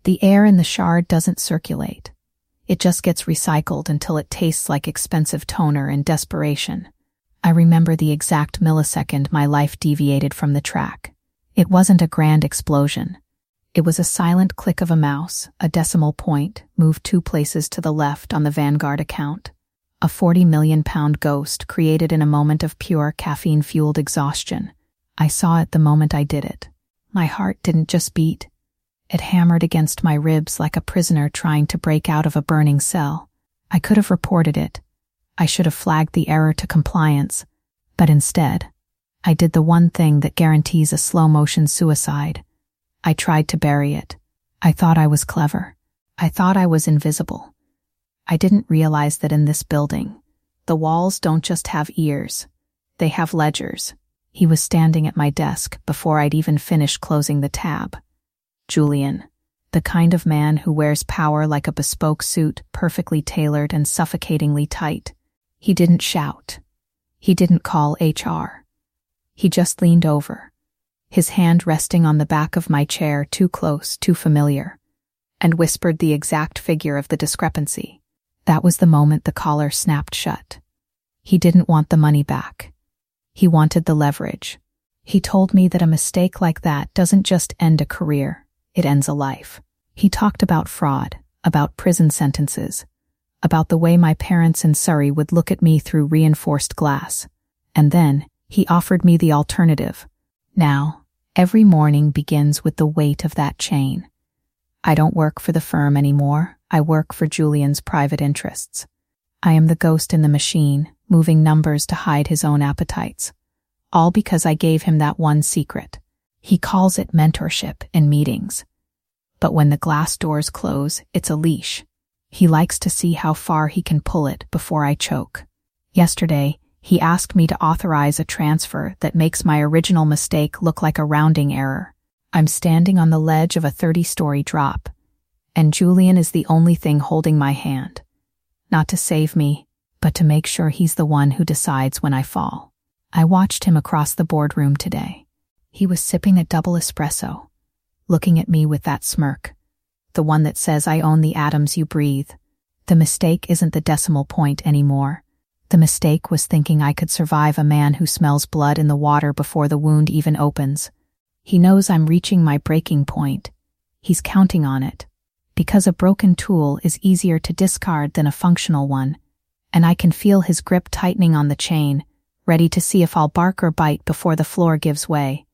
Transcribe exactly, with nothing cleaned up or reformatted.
The air in the shard doesn't circulate. It just gets recycled until it tastes like expensive toner in desperation. I remember the exact millisecond my life deviated from the track. It wasn't a grand explosion. It was a silent click of a mouse, a decimal point, moved two places to the left on the Vanguard account. A forty million pound ghost created in a moment of pure caffeine-fueled exhaustion. I saw it the moment I did it. My heart didn't just beat. It hammered against my ribs like a prisoner trying to break out of a burning cell. I could have reported it. I should have flagged the error to compliance. But instead, I did the one thing that guarantees a slow-motion suicide. I tried to bury it. I thought I was clever. I thought I was invisible. I didn't realize that in this building, the walls don't just have ears. They have ledgers. He was standing at my desk before I'd even finished closing the tab. Julian, the kind of man who wears power like a bespoke suit, perfectly tailored and suffocatingly tight. He didn't shout. He didn't call H R. He just leaned over, his hand resting on the back of my chair, too close, too familiar, and whispered the exact figure of the discrepancy. That was the moment the collar snapped shut. He didn't want the money back. He wanted the leverage. He told me that a mistake like that doesn't just end a career, it ends a life. He talked about fraud, about prison sentences, about the way my parents in Surrey would look at me through reinforced glass. And then, he offered me the alternative. Now, every morning begins with the weight of that chain. I don't work for the firm anymore. I work for Julian's private interests. I am the ghost in the machine, moving numbers to hide his own appetites. All because I gave him that one secret. He calls it mentorship in meetings. But when the glass doors close, it's a leash. He likes to see how far he can pull it before I choke. Yesterday, he asked me to authorize a transfer that makes my original mistake look like a rounding error. I'm standing on the ledge of a thirty-story drop, and Julian is the only thing holding my hand. Not to save me, but to make sure he's the one who decides when I fall. I watched him across the boardroom today. He was sipping a double espresso, looking at me with that smirk, the one that says I own the atoms you breathe. The mistake isn't the decimal point anymore. The mistake was thinking I could survive a man who smells blood in the water before the wound even opens. He knows I'm reaching my breaking point. He's counting on it. Because a broken tool is easier to discard than a functional one, and I can feel his grip tightening on the chain, ready to see if I'll bark or bite before the floor gives way.